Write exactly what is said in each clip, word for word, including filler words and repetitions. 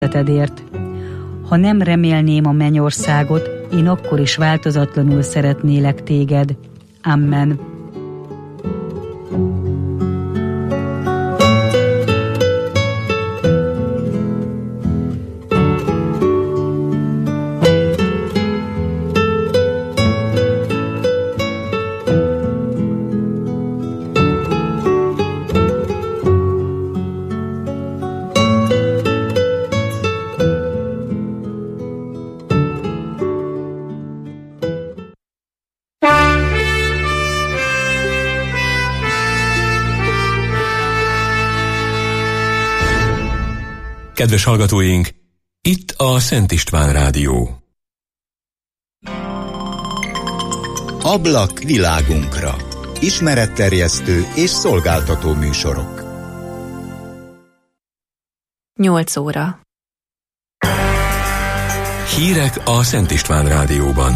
szeretetedért. Ha nem remélném a mennyországot, én akkor is változatlanul szeretnélek téged. Amen. Kedves hallgatóink, itt a Szent István Rádió. Ablak világunkra. Ismeretterjesztő és szolgáltató műsorok. nyolc óra. Hírek a Szent István Rádióban.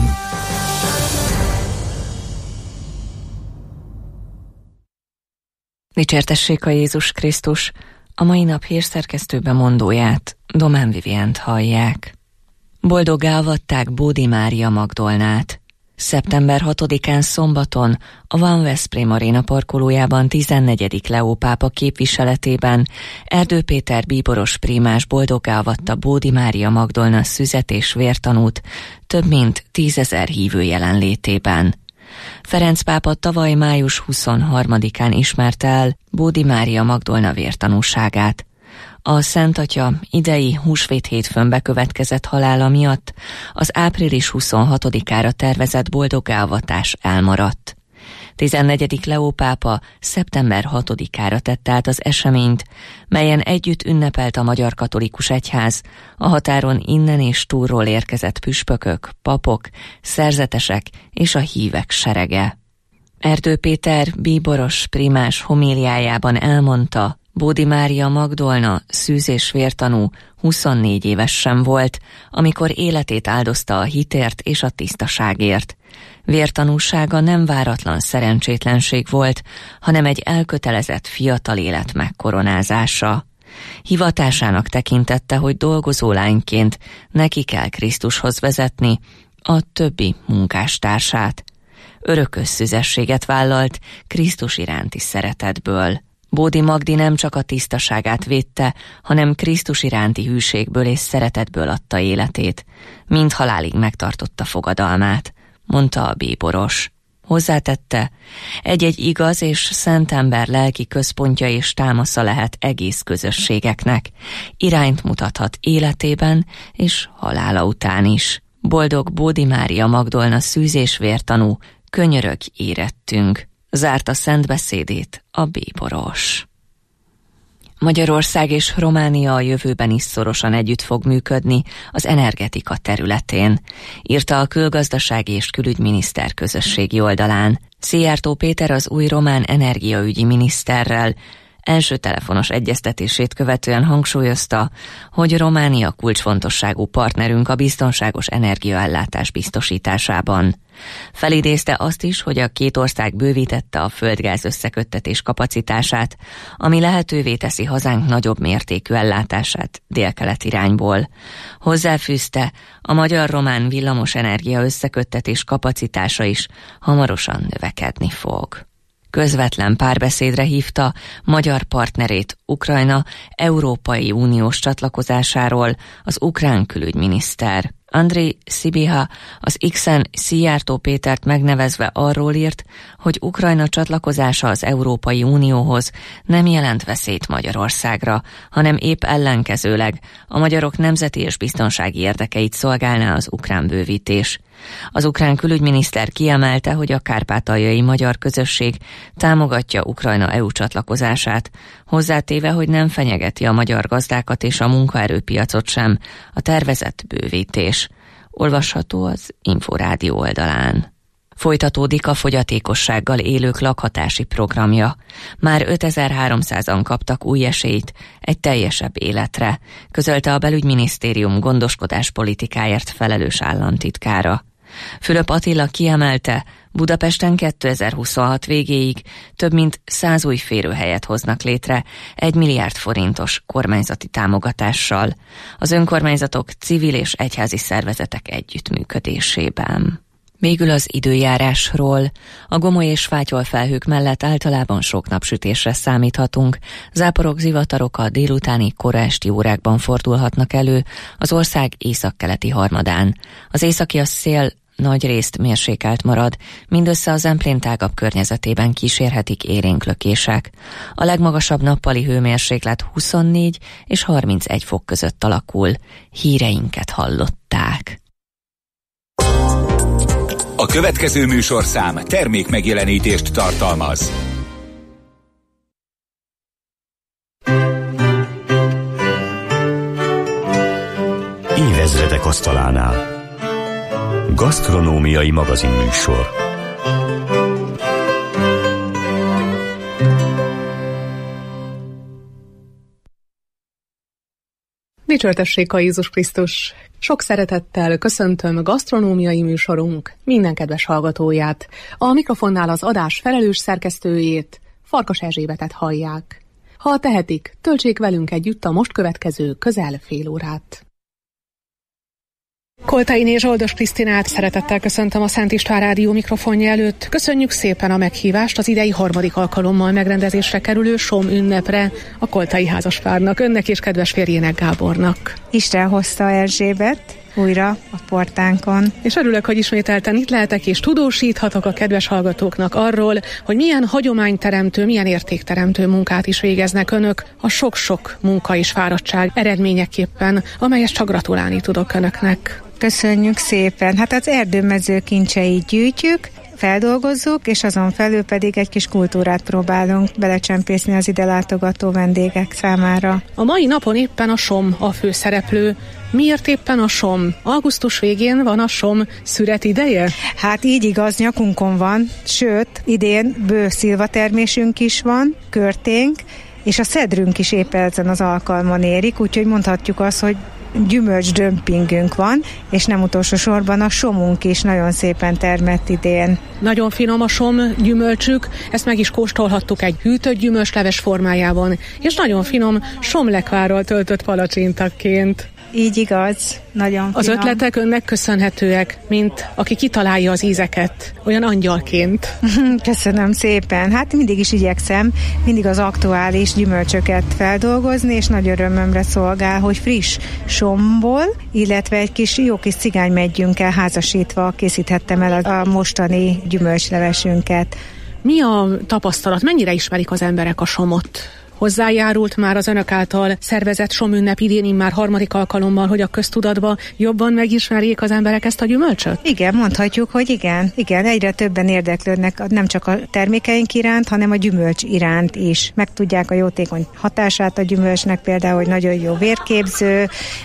Dicsértessék a Jézus Krisztus! A mai nap hírszerkesztő bemondóját, Domán Vivient hallják. Boldoggá avatták Bódi Mária Magdolnát. szeptember hatodikán szombaton a Van Veszprém Aréna parkolójában tizennegyedik Leó pápa képviseletében Erdő Péter bíboros prímás boldoggá avatta Bódi Mária Magdolna szüzet és vértanút több mint tízezer hívő jelenlétében. Ferenc pápa tavaly május huszonharmadikán ismerte el Bódi Mária Magdolna vértanúságát. A Szent Atya idei húsvét hétfőn bekövetkezett halála miatt az április huszonhatodikára tervezett boldoggáavatás elmaradt. tizennegyedik Leó pápa szeptember hatodikára tett át az eseményt, melyen együtt ünnepelt a Magyar Katolikus Egyház, a határon innen és túlról érkezett püspökök, papok, szerzetesek és a hívek serege. Erdő Péter bíboros primás homíliájában elmondta, Bódi Mária Magdolna szűz és vértanú huszonnégy éves sem volt, amikor életét áldozta a hitért és a tisztaságért. Vértanúsága nem váratlan szerencsétlenség volt, hanem egy elkötelezett fiatal élet megkoronázása. Hivatásának tekintette, hogy dolgozó lányként neki kell Krisztushoz vezetni a többi munkástársát. Örökös szüzességet vállalt Krisztus iránti szeretetből. Bódi Magdi nem csak a tisztaságát védte, hanem Krisztus iránti hűségből és szeretetből adta életét. Mind halálig megtartotta fogadalmát, mondta a bíboros. Hozzátette, egy-egy igaz és szent ember lelki központja és támasza lehet egész közösségeknek. Irányt mutathat életében és halála után is. Boldog Bódi Mária Magdolna szűz és vértanú, könyörög érettünk. Zárta szent beszédét a bíboros. Magyarország és Románia a jövőben is szorosan együtt fog működni az energetika területén, írta a külgazdasági és külügyminiszter közösségi oldalán. Szijjártó Péter az új román energiaügyi miniszterrel első telefonos egyeztetését követően hangsúlyozta, hogy Románia kulcsfontosságú partnerünk a biztonságos energiaellátás biztosításában. Felidézte azt is, hogy a két ország bővítette a földgáz összeköttetés kapacitását, ami lehetővé teszi hazánk nagyobb mértékű ellátását délkelet irányból. Hozzáfűzte, a magyar-román villamosenergia összeköttetés kapacitása is hamarosan növekedni fog. Közvetlen párbeszédre hívta magyar partnerét, Ukrajna Európai Uniós csatlakozásáról az ukrán külügyminiszter. Andrej Sibiha az X-en Szijjártó Pétert megnevezve arról írt, hogy Ukrajna csatlakozása az Európai Unióhoz nem jelent veszélyt Magyarországra, hanem épp ellenkezőleg a magyarok nemzeti és biztonsági érdekeit szolgálná az ukrán bővítés. Az ukrán külügyminiszter kiemelte, hogy a kárpátaljai magyar közösség támogatja Ukrajna é u csatlakozását, hozzátéve, hogy nem fenyegeti a magyar gazdákat és a munkaerőpiacot sem a tervezett bővítés. Olvasható az Inforádió oldalán. Folytatódik a fogyatékossággal élők lakhatási programja. Már ötezer-háromszázan kaptak új esélyt egy teljesebb életre, közölte a belügyminisztérium gondoskodás politikáért felelős államtitkára. Fülöp Attila kiemelte, Budapesten kétezer-huszonhat végéig több mint száz új férőhelyet hoznak létre egy milliárd forintos kormányzati támogatással, az önkormányzatok, civil és egyházi szervezetek együttműködésében. Végül az időjárásról. A gomoly és fátyol felhők mellett általában sok napsütésre számíthatunk. Záporok, zivatarok a délutáni, kora esti órákban fordulhatnak elő az ország északkeleti harmadán. Az északi a szél nagyrészt mérsékelt marad, mindössze a Zemplén tágabb környezetében kísérhetik érénklökések. A legmagasabb nappali hőmérséklet huszonnégy és harmincegy fok között alakul. Híreinket hallották. A következő műsorszám termék megjelenítést tartalmaz. Évezredek asztalánál. Gasztronómiai magazinműsor. Dicsőrtessék a Jézus Krisztus! Sok szeretettel köszöntöm a gasztronómiai műsorunk minden kedves hallgatóját. A mikrofonnál az adás felelős szerkesztőjét, Farkas Erzsébetet hallják. Ha tehetik, töltsék velünk együtt a most következő közel fél órát. Koltainé Zsoldos Krisztinát szeretettel köszöntöm a Szent István Rádió mikrofonja előtt. Köszönjük szépen a meghívást az idei harmadik alkalommal megrendezésre kerülő Som ünnepre a koltai házaspárnak, önnek és kedves férjének, Gábornak. Isten hozta Erzsébet újra a portánkon. És örülök, hogy ismételten itt lehetek, és tudósíthatok a kedves hallgatóknak arról, hogy milyen hagyományteremtő, milyen értékteremtő munkát is végeznek önök a sok-sok munka és fáradtság eredményeképpen, amelyet csak gratulálni tudok önöknek. Köszönjük szépen. Hát az erdőmező kincseit gyűjtjük, feldolgozzuk, és azon felül pedig egy kis kultúrát próbálunk belecsempészni az ide látogató vendégek számára. A mai napon éppen a Som a főszereplő. Miért éppen a Som? Augusztus végén van a Som szüret ideje? Hát így igaz, nyakunkon van, sőt, idén bő szilvatermésünk is van, körténk, és a szedrünk is épp ezen az alkalmon érik, úgyhogy mondhatjuk azt, hogy gyümölcsdömpingünk van, és nem utolsó sorban a somunk is nagyon szépen termett idén. Nagyon finom a som gyümölcsük, ezt meg is kóstolhattuk egy hűtött gyümölcsleves formájában, és nagyon finom somlekvárral töltött palacsintaként. Így igaz, nagyon finom. Az ötletek önnek köszönhetőek, mint aki kitalálja az ízeket, olyan angyalként. Köszönöm szépen. Hát mindig is igyekszem, mindig az aktuális gyümölcsöket feldolgozni, és nagy örömömre szolgál, hogy friss somból, illetve egy kis jó kis cigánymeggyünkkel házasítva készíthettem el a mostani gyümölcslevesünket. Mi a tapasztalat? Mennyire ismerik az emberek a somot? Hozzájárult már az önök által szervezett somünnep idén már harmadik alkalommal, hogy a köztudatba jobban megismerjék az emberek ezt a gyümölcsöt? Igen, mondhatjuk, hogy igen. Igen, egyre többen érdeklődnek nem csak a termékeink iránt, hanem a gyümölcs iránt is. Megtudják a jótékony hatását a gyümölcsnek, például, hogy nagyon jó vérképző,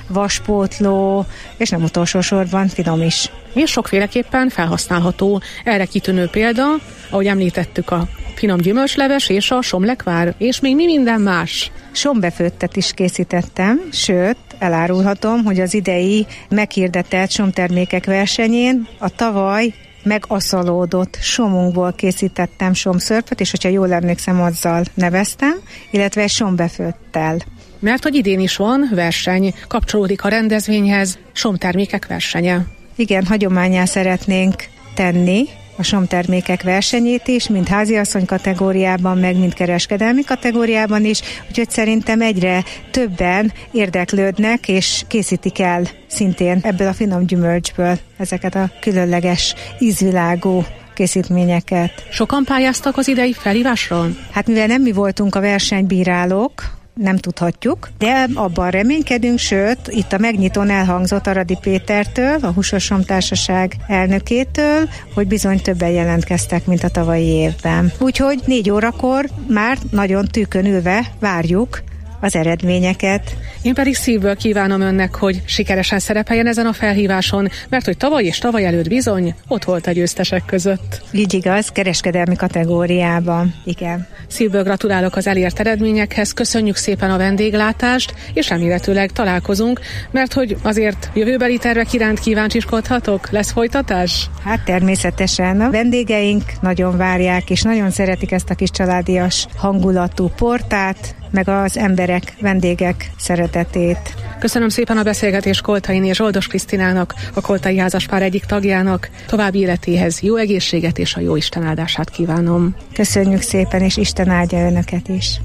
vaspótló, és nem utolsó sorban finom is. És sokféleképpen felhasználható. Erre kitűnő példa, ahogy említettük, a finom gyümölcsleves és a somlekvár, és még mi minden más. Sombefőttet is készítettem, sőt, elárulhatom, hogy az idei meghirdetett somtermékek versenyén a tavaly megaszalódott somunkból készítettem somszörpöt, és hogyha jól emlékszem, azzal neveztem, illetve egy sombefőttel. Mert hogy idén is van verseny, kapcsolódik a rendezvényhez, somtermékek versenye. Igen, hagyománnyá szeretnénk tenni a somtermékek versenyét is, mind háziasszony kategóriában, meg mind kereskedelmi kategóriában is, úgyhogy szerintem egyre többen érdeklődnek, és készítik el szintén ebből a finom gyümölcsből ezeket a különleges ízvilágú készítményeket. Sokan pályáztak az idei felhívásról? Hát mivel nem mi voltunk a versenybírálók, nem tudhatjuk, de abban reménykedünk, sőt, itt a megnyitón elhangzott Aradi Pétertől, a Húsos Som Társaság elnökétől, hogy bizony többen jelentkeztek, mint a tavalyi évben. Úgyhogy négy órakor már nagyon tűkön ülve várjuk a az eredményeket. Én pedig szívből kívánom önnek, hogy sikeresen szerepeljen ezen a felhíváson, mert hogy tavaly és tavaly előtt bizony ott volt a győztesek között. Így igaz, kereskedelmi kategóriában, igen. Szívből gratulálok az elért eredményekhez, köszönjük szépen a vendéglátást, és remélhetőleg találkozunk, mert hogy azért jövőbeli tervek iránt kíváncsiskodhatok? Lesz folytatás? Hát természetesen a vendégeink nagyon várják, és nagyon szeretik ezt a kis családias hangulatú portát, meg az emberek, vendégek szeretetét. Köszönöm szépen a beszélgetést Kolthainé Zsoldos Krisztinának, a koltai házaspár egyik tagjának. További életéhez jó egészséget és a jó Isten áldását kívánom. Köszönjük szépen, és Isten áldja önöket is.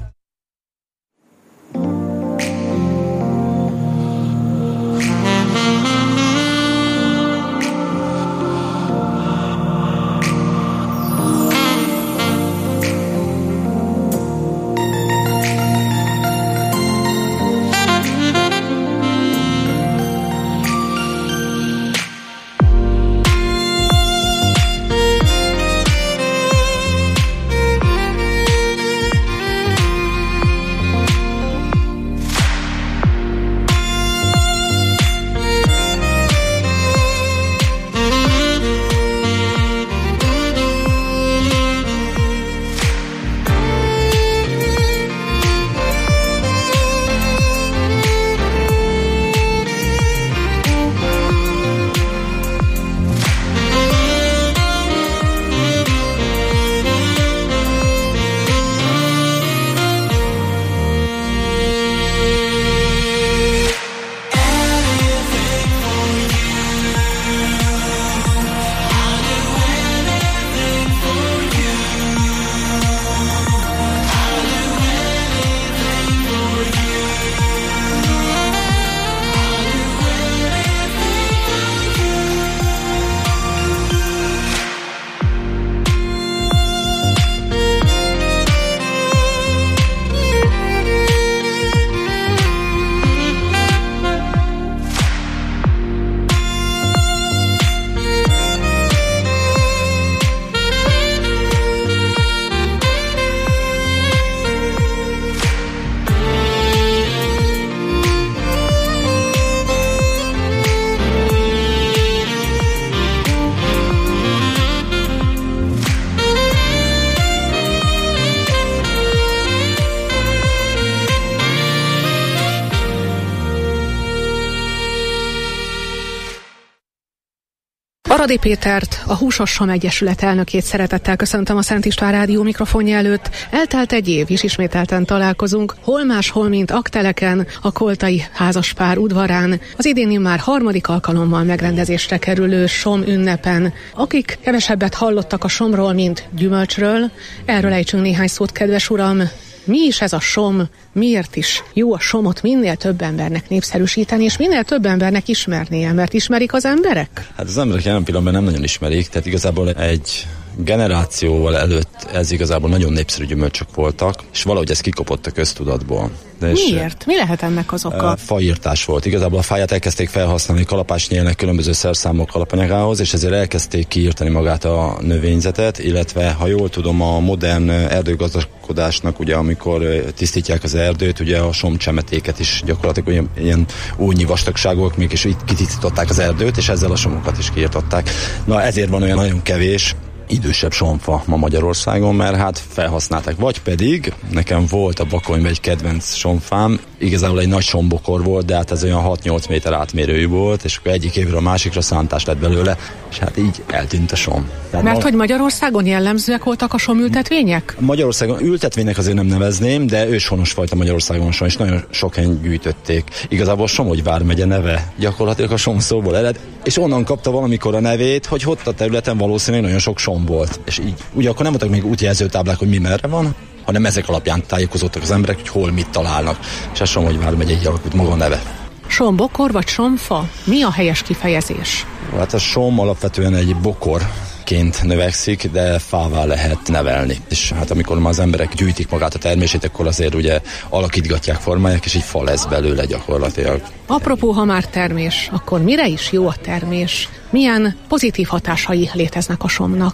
Aradi Pétert, a Húsos Som Egyesület elnökét szeretettel köszöntöm a Szent István Rádió mikrofonja előtt. Eltelt egy év, és ismételten találkozunk, hol máshol, mint Akteleken, a koltai házaspár udvarán, az idén már harmadik alkalommal megrendezésre kerülő Som ünnepen. Akik kevesebbet hallottak a Somról, mint gyümölcsről, erről ejtsünk néhány szót, kedves uram. Mi is ez a Som? Miért is jó a Somot minél több embernek népszerűsíteni, és minél több embernek ismernie, mert ismerik az emberek? Hát az emberek jelen pillanatban nem nagyon ismerik, tehát igazából egy generációval előtt ez igazából nagyon népszerű gyümölcsök voltak, és valahogy ez kikopott a köztudatból. De miért? Mi lehet ennek az oka? Faírtás volt. Igazából a fáját elkezdték felhasználni kalapácsnyélnek különböző szerszámok alapanyagához, és ezért elkezdték kiírtani magát a növényzetet, illetve, ha jól tudom, a modern erdőgazdálkodásnak, ugye amikor tisztítják az erdőt, ugye a somcsemetéket is gyakorlatilag olyan, ilyen újnyi vastagságok, mégis itt kitisztították az erdőt, és ezzel a somokat is kiírtották. Na ezért van olyan nagyon kevés idősebb somfa ma Magyarországon, mert hát felhasználták. Vagy pedig nekem volt a Bakonyban egy kedvenc somfám, igazából egy nagy sombokor volt, de hát ez olyan hat-nyolc méter átmérőjű volt, és akkor egyik évről a másikra szántás lett belőle, és hát így eltűnt a som. Tehát mert ma... hogy Magyarországon jellemzőek voltak a somültetvények? Magyarországon ültetvénynek azért nem nevezném, de őshonos fajta Magyarországon som, és nagyon sok helyen gyűjtötték. Igazából Somogy vármegye neve gyakorlatilag a som szóból ered, és onnan kapta valamikor a nevét, hogy ott a területen valószínűleg nagyon sok som volt. És így, ugye akkor nem voltak még útjelzőtáblák, hogy mi merre van, hanem ezek alapján tájékozottak az emberek, hogy hol mit találnak. És a Somogy vármegye így alakult maga a neve. Sombokor vagy somfa? Mi a helyes kifejezés? Hát a som alapvetően egy bokor ként növekszik, de fává lehet nevelni. És hát amikor már az emberek gyűjtik magát a termését, akkor azért ugye alakítgatják, formálják, és így fa lesz belőle gyakorlatilag. Apropó, ha már termés, akkor mire is jó a termés? Milyen pozitív hatásai léteznek a somnak?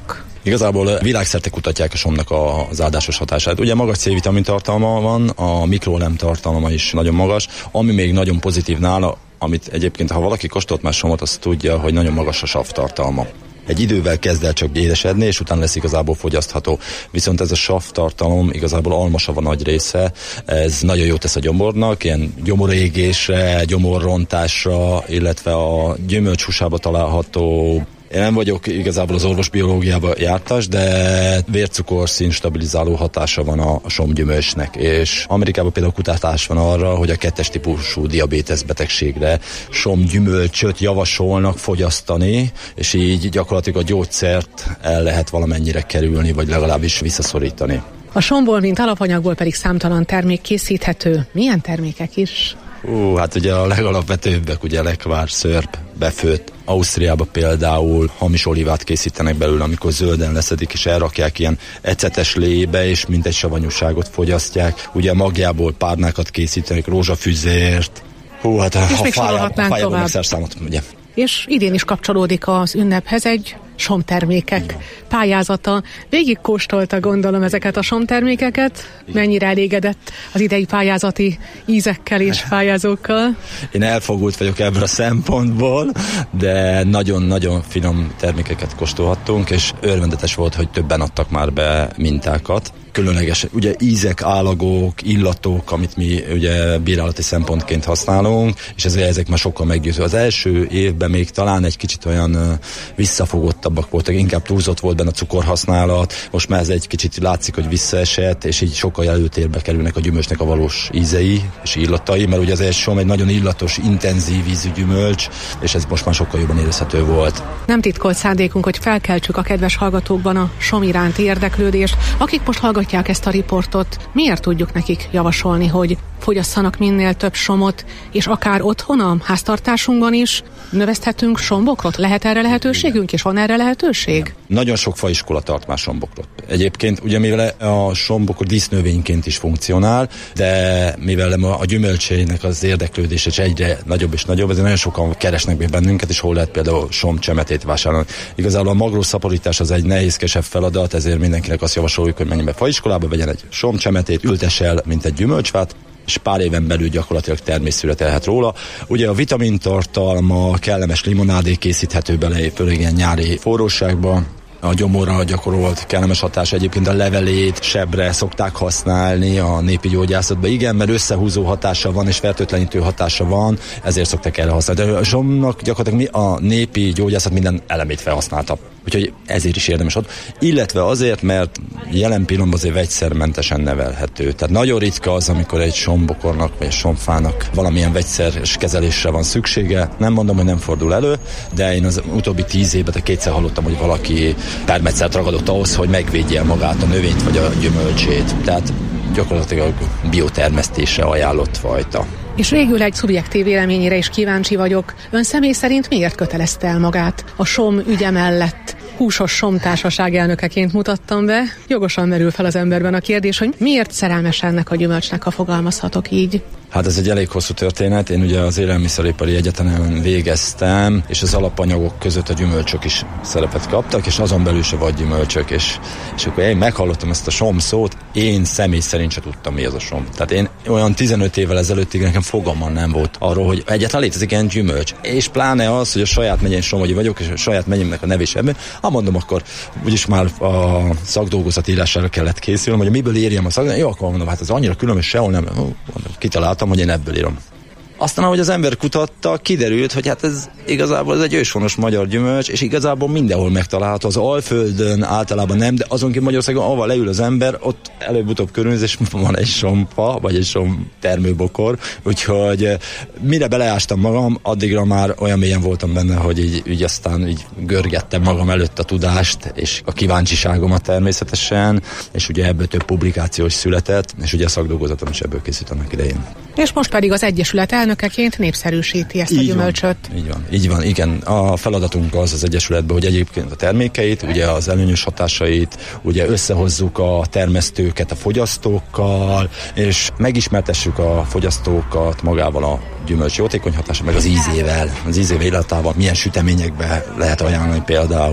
Igazából világszerte kutatják a somnak az áldásos hatását. Ugye magas C-vitamin tartalma van, a mikroelem tartalma is nagyon magas, ami még nagyon pozitív nála, amit egyébként, ha valaki kóstolt már somot, az tudja, hogy nagyon magas a savtartalma. Egy idővel kezd el csak édesedni, és utána lesz igazából fogyasztható. Viszont ez a savtartalom igazából almasav a nagy része, ez nagyon jót tesz a gyomornak, ilyen gyomorégésre, gyomorrontásra, illetve a gyümölcshúsába található. Én nem vagyok igazából az orvosbiológiában jártas, de vércukor színstabilizáló hatása van a somgyümölcsnek, és Amerikában például kutatás van arra, hogy a kettes típusú diabétesz betegségre somgyümölcsöt javasolnak fogyasztani, és így gyakorlatilag a gyógyszert el lehet valamennyire kerülni, vagy legalábbis visszaszorítani. A somból, mint alapanyagból pedig számtalan termék készíthető. Milyen termékek is? Ú, hát ugye a legalapvetőbbek, ugye lekvár, szörp, befőtt. Ausztriában például hamis olívát készítenek belőle, amikor zölden leszedik, és elrakják ilyen ecetes lébe, és mintegy savanyúságot fogyasztják. Ugye magjából párnákat készítenek, rózsafüzért. Hú, hát a fájából meg szerszámot, ugye. És idén is kapcsolódik az ünnephez egy somtermékek pályázata. Végig kóstolta, gondolom, ezeket a somtermékeket. Mennyire elégedett az idei pályázati ízekkel és pályázókkal? Én elfogult vagyok ebből a szempontból, de nagyon-nagyon finom termékeket kóstolhattunk, és örvendetes volt, hogy többen adtak már be mintákat. Különleges, ugye ízek, állagok, illatok, amit mi ugye bírálati szempontként használunk, és ezért ezek már sokkal meggyőző. Az első évben még talán egy kicsit olyan uh, visszafogottabbak voltak, inkább túlzott volt benne a cukorhasználat, most már ez egy kicsit látszik, hogy visszaesett, és így sokkal előtérbe kerülnek a gyümölcsnek a valós ízei és illatai, mert ugye az első som egy nagyon illatos, intenzív ízű gyümölcs, és ez most már sokkal jobban érezhető volt. Nem titkolt szándékunk, hogy felkeltsük a kedves hallgatókban a som iránti érdeklődést, akik most hallgatják ezt a riportot. Miért tudjuk nekik javasolni, hogy fogyasszanak minél több somot, és akár otthon a háztartásunkban is növeszthetünk sombokrot? Lehet erre lehetőségünk, és van erre lehetőség? Nagyon sok faiskola tart már sombokrot. Egyébként ugye mivel a sombokor dísznövényként is funkcionál, de mivel a gyümölcsének az érdeklődése is egyre nagyobb és nagyobb, ezért nagyon sokan keresnek be bennünket, és hol lehet például somcsemetét vásárolni. Igazából a magrószaporítás az egy nehézkesebb feladat, ezért mindenkinek azt javasoljuk, hogy menjen be faiskolába, vegyen egy somcsemetét, ültess el, mint egy gyümölcsfát, és pár éven belül gyakorlatilag termés születelhet róla. Ugye a vitamintartalma, kellemes limonádé készíthető bele, főleg ilyen nyári forróságban. A gyomorra gyakorolt kellemes hatás, egyébként a levelét sebre szokták használni a népi gyógyászatban. Igen, mert összehúzó hatása van és fertőtlenítő hatása van, ezért szokták erre használni. De a somnak gyakorlatilag mi a népi gyógyászat minden elemét felhasználta. Úgyhogy ezért is érdemes ott. Illetve azért, mert jelen pillanatban azért vegyszermentesen nevelhető. Tehát nagyon ritka az, amikor egy sombokornak vagy egy somfának valamilyen vegyszeres kezelésre van szüksége. Nem mondom, hogy nem fordul elő, de én az utóbbi tíz évben kétszer hallottam, hogy valaki permetszert ragadott ahhoz, hogy megvédje magát a növényt vagy a gyümölcsét. Tehát gyakorlatilag biotermesztésre ajánlott fajta. És végül egy szubjektív véleményére is kíváncsi vagyok. Ön személy szerint miért kötelezte el magát a som ügye mellett? Húsos somtársaság elnökeként mutattam be. Jogosan merül fel az emberben a kérdés, hogy miért szerelmes ennek a gyümölcsnek, ha fogalmazhatok így. Hát ez egy elég hosszú történet. Én ugye az élelmiszeripari egyetemen végeztem, és az alapanyagok között a gyümölcsök is szerepet kaptak, és azon belül se vagy gyümölcsök, és, és akkor én meghallottam ezt a som szót, én személy szerint se tudtam, mi az a som. Tehát én olyan tizenöt évvel ezelőttig nekem fogalmam nem volt arról, hogy egyáltalán létezik ilyen gyümölcs. És pláne az, hogy a saját megyén somogyi vagyok, és a saját megyémnek a nevés ebben, ha mondom, akkor úgyis már a szakdolgozat írására kellett készülni, hogy miből írjam a szakdolgozat. Jó, akkor mondom, hát ez annyira különös, sehol nem. Mondom, kitaláltam, hogy én ebből írom. Aztán, ahogy az ember kutatta, kiderült, hogy hát ez igazából ez egy őshonos magyar gyümölcs, és igazából mindenhol megtalálható. Az Alföldön általában nem, de azonként Magyarországon, ahol leül az ember, ott előbb-utóbb körülnéz, és van egy somfa, vagy egy som termőbokor, úgyhogy mire beleástam magam, addigra már olyan mélyen voltam benne, hogy így, így aztán így görgettem magam előtt a tudást, és a kíváncsiságomat természetesen, és ugye ebből több publikáció is született, és ugye a szakdolgozatom is ebből készült annak idején. És most pedig az Egyesület elnökeként népszerűsíti ezt így a gyümölcsöt. Van, így van, így van, igen. A feladatunk az az Egyesületben, hogy egyébként a termékeit, ugye az előnyös hatásait, ugye összehozzuk a termesztőket a fogyasztókkal, és megismertessük a fogyasztókat magával a gyümölcs jótékony hatása, meg az ízével, az ízével illatával, milyen süteményekbe lehet ajánlani például.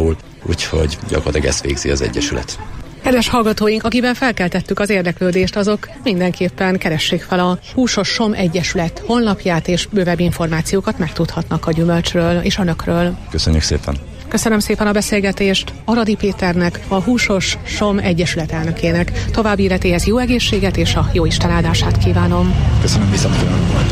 úgyhogy gyakorlatilag ezt végzi az Egyesület. Kedves hallgatóink, akiben felkeltettük az érdeklődést, azok mindenképpen keressék fel a Húsos Som Egyesület honlapját, és bővebb információkat megtudhatnak a gyümölcsről és a nökről. Köszönjük szépen! Köszönöm szépen a beszélgetést Aradi Péternek, a Húsos Som Egyesület elnökének. További életéhez jó egészséget és a jó Isten áldását kívánom. Köszönöm, viszontlátásra!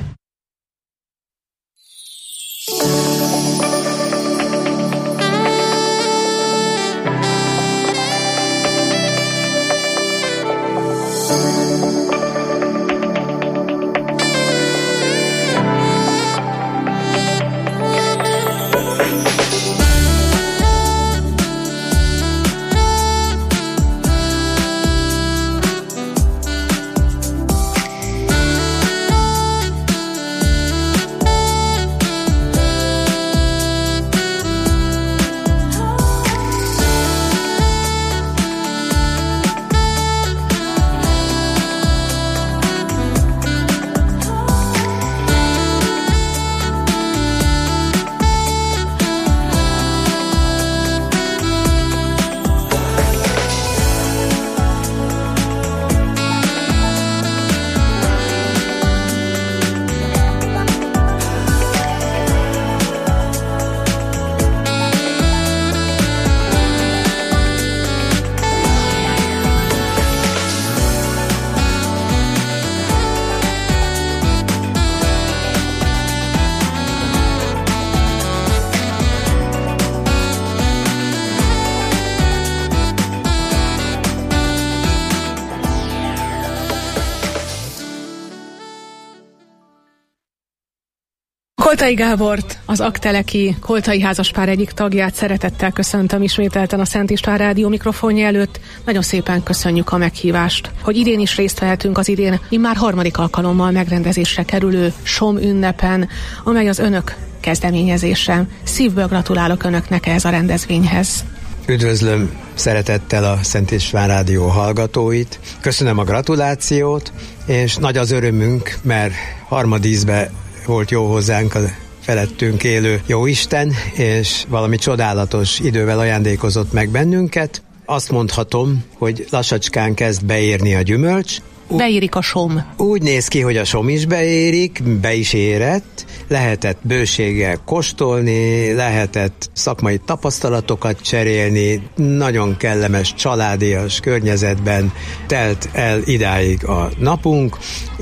Koltai Gábort, az Akteleki koltai házaspár egyik tagját szeretettel köszöntöm ismételten a Szent István Rádió mikrofonja előtt. Nagyon szépen köszönjük a meghívást, hogy idén is részt vehetünk az idén immár harmadik alkalommal megrendezésre kerülő Som ünnepen, amely az önök kezdeményezése. Szívből gratulálok önöknek ehhez a rendezvényhez. Üdvözlöm szeretettel a Szent István Rádió hallgatóit. Köszönöm a gratulációt, és nagy az örömünk, mert harmadízbe volt jó hozzánk a felettünk élő Jóisten, és valami csodálatos idővel ajándékozott meg bennünket. Azt mondhatom, hogy lassacskán kezd beérni a gyümölcs. Beérik a som. Úgy néz ki, hogy a som is beérik, be is érett, lehetett bőséggel kóstolni, lehetett szakmai tapasztalatokat cserélni, nagyon kellemes, családias környezetben telt el idáig a napunk,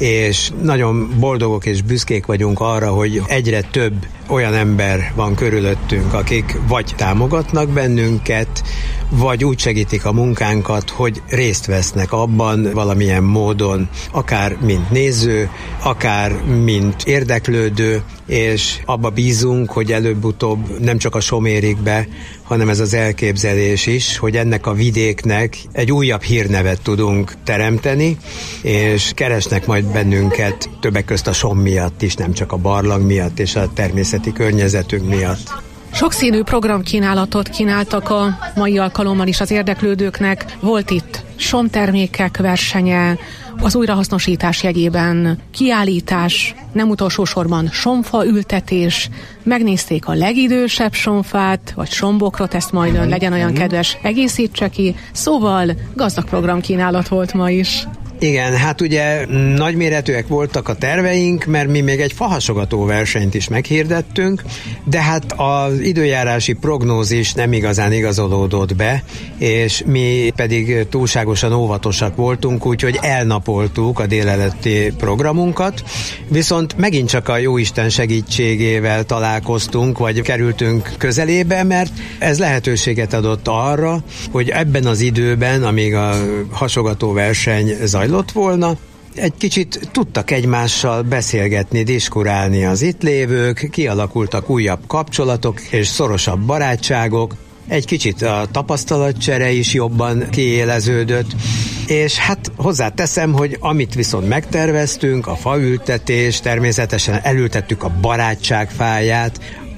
és nagyon boldogok és büszkék vagyunk arra, hogy egyre több olyan ember van körülöttünk, akik vagy támogatnak bennünket, vagy úgy segítik a munkánkat, hogy részt vesznek abban valamilyen módon, akár mint néző, akár mint érdeklődő, és abba bízunk, hogy előbb-utóbb nem csak a som érik be, hanem ez az elképzelés is, hogy ennek a vidéknek egy újabb hírnevet tudunk teremteni, és keresnek majd bennünket többek közt a som miatt is, nem csak a barlang miatt és a természeti környezetünk miatt. Sokszínű programkínálatot kínáltak a mai alkalommal is az érdeklődőknek. Volt itt somtermékek versenye, az újrahasznosítás jegyében kiállítás, nem utolsó sorban somfa ültetés, megnézték a legidősebb somfát, vagy sombokrot, ezt majd ön legyen olyan kedves, egészítse ki. Szóval gazdag programkínálat volt ma is. Igen, hát ugye nagyméretűek voltak a terveink, mert mi még egy fahasogató versenyt is meghirdettünk, de hát az időjárási prognózis nem igazán igazolódott be, és mi pedig túlságosan óvatosak voltunk, úgyhogy elnapoltuk a délelőtti programunkat, viszont megint csak a Jóisten segítségével találkoztunk, vagy kerültünk közelébe, mert ez lehetőséget adott arra, hogy ebben az időben, amíg a hasogató verseny zajlott, ott volna, egy kicsit tudtak egymással beszélgetni, diskurálni az itt lévők, kialakultak újabb kapcsolatok és szorosabb barátságok, egy kicsit a tapasztalatcsere is jobban kiéleződött, és hát hozzáteszem, hogy amit viszont megterveztünk, a faültetés, természetesen elültettük a barátság fáját,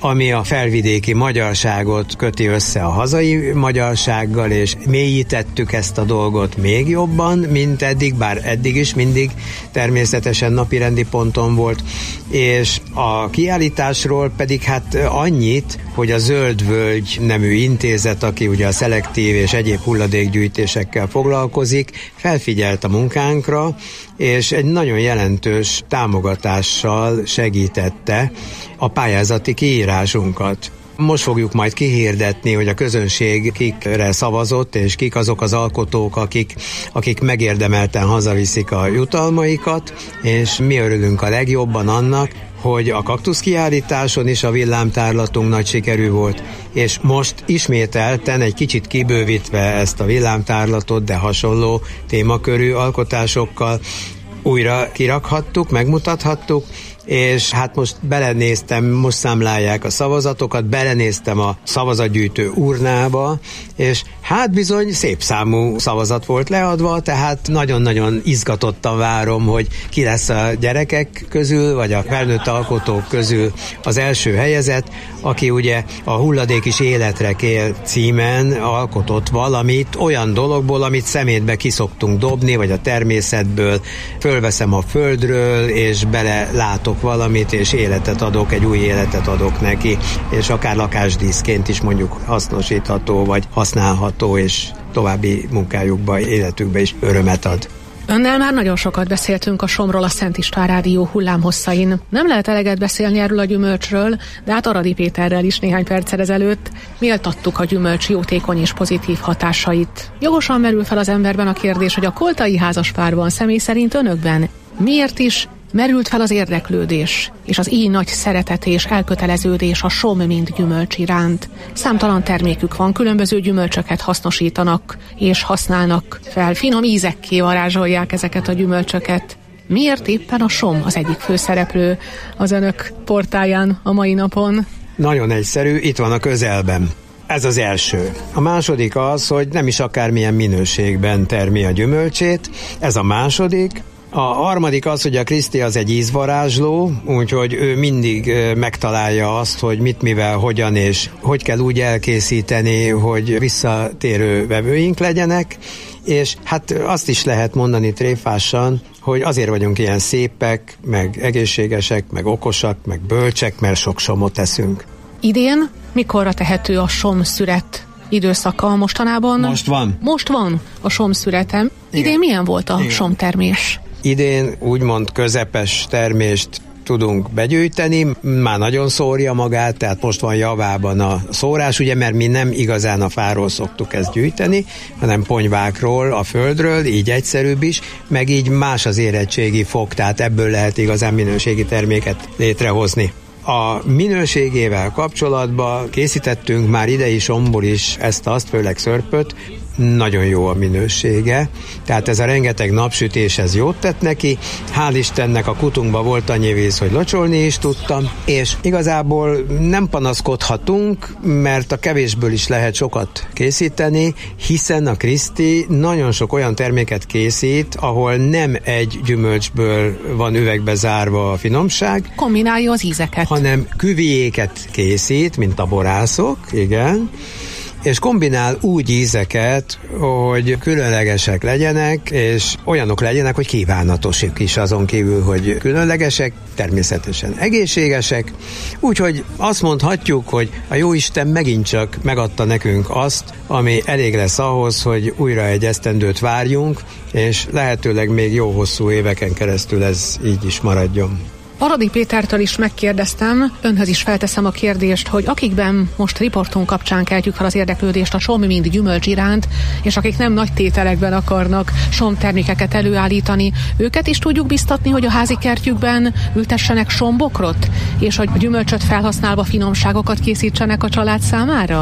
ami a felvidéki magyarságot köti össze a hazai magyarsággal, és mélyítettük ezt a dolgot még jobban, mint eddig, bár eddig is mindig természetesen napirendi ponton volt, és a kiállításról pedig hát annyit, hogy a Zöld Völgy nemű intézet, aki ugye a szelektív és egyéb hulladékgyűjtésekkel foglalkozik, felfigyelt a munkánkra, és egy nagyon jelentős támogatással segítette a pályázati kiírásunkat. Most fogjuk majd kihirdetni, hogy a közönség kikre szavazott, és kik azok az alkotók, akik, akik megérdemelten hazaviszik a jutalmaikat, és mi örülünk a legjobban annak, hogy a kaktuszkiállításon is a villámtárlatunk nagy sikerű volt, és most ismételten egy kicsit kibővítve ezt a villámtárlatot, de hasonló témakörű alkotásokkal újra kirakhattuk, megmutathattuk, és hát most belenéztem, most számlálják a szavazatokat, belenéztem a szavazatgyűjtő urnába, és hát bizony szép számú szavazat volt leadva, tehát nagyon-nagyon izgatottan várom, hogy ki lesz a gyerekek közül, vagy a felnőtt alkotók közül az első helyezett, aki ugye a Hulladék is életre kél címen alkotott valamit, olyan dologból, amit szemétbe kiszoktunk dobni, vagy a természetből, fölveszem a földről, és bele látok valamit, és életet adok, egy új életet adok neki, és akár lakásdíszként is mondjuk hasznosítható, vagy használható, és további munkájukba, életükbe is örömet ad. Önnel már nagyon sokat beszéltünk a Somról a Szent István Rádió hullámhosszain. Nem lehet eleget beszélni erről a gyümölcsről, de hát Aradi Péterrel is néhány perccel ezelőtt méltattuk a gyümölcs jótékony és pozitív hatásait. Jogosan merül fel az emberben a kérdés, hogy a koltai házaspárban, személy szerint önökben miért is merült fel az érdeklődés, és az így nagy szeretet és elköteleződés a som mint gyümölcs iránt. Számtalan termékük van, különböző gyümölcsöket hasznosítanak és használnak fel, finom ízekké varázsolják ezeket a gyümölcsöket. Miért éppen a som az egyik főszereplő az önök portáján a mai napon? Nagyon egyszerű, itt van a közelben. Ez az első. A második az, hogy nem is akármilyen minőségben termi a gyümölcsét. Ez a második. A harmadik az, hogy a Kriszti az egy ízvarázsló, úgyhogy ő mindig megtalálja azt, hogy mit, mivel, hogyan és hogy kell úgy elkészíteni, hogy visszatérő vevőink legyenek, és hát azt is lehet mondani tréfásan, hogy azért vagyunk ilyen szépek, meg egészségesek, meg okosak, meg bölcsek, mert sok somot eszünk. Idén mikorra tehető a somszüret időszaka mostanában? Most van. Most van a somszüretem. Idén Igen. milyen volt a Igen. somtermés? Idén úgymond közepes termést tudunk begyűjteni, már nagyon szórja magát, tehát most van javában a szórás, ugye, mert mi nem igazán a fáról szoktuk ezt gyűjteni, hanem ponyvákról, a földről, így egyszerűbb is, meg így más az érettségi fok, tehát ebből lehet igazán minőségi terméket létrehozni. A minőségével kapcsolatban készítettünk már idei somból is ezt-azt, főleg szörpöt, nagyon jó a minősége, tehát ez a rengeteg napsütés, ez jót tett neki, hál' Istennek a kutunkban volt annyi víz, hogy locsolni is tudtam, és igazából nem panaszkodhatunk, mert a kevésből is lehet sokat készíteni, hiszen a Kriszti nagyon sok olyan terméket készít, ahol nem egy gyümölcsből van üvegbe zárva a finomság, kombinálja az ízeket, hanem küviéket készít, mint a borászok, igen, és kombinál úgy ízeket, hogy különlegesek legyenek, és olyanok legyenek, hogy kívánatosik is, azon kívül, hogy különlegesek, természetesen egészségesek. Úgyhogy azt mondhatjuk, hogy a Jóisten megint csak megadta nekünk azt, ami elég lesz ahhoz, hogy újra egy esztendőt várjunk, és lehetőleg még jó hosszú éveken keresztül ez így is maradjon. Aradi Pétertől is megkérdeztem, önhöz is felteszem a kérdést, hogy akikben most riportunk kapcsán keltjük fel az érdeklődést a som mint gyümölcs iránt, és akik nem nagy tételekben akarnak somtermékeket előállítani, őket is tudjuk biztatni, hogy a házi kertjükben ültessenek sombokrot, és hogy a gyümölcsöt felhasználva finomságokat készítsenek a család számára?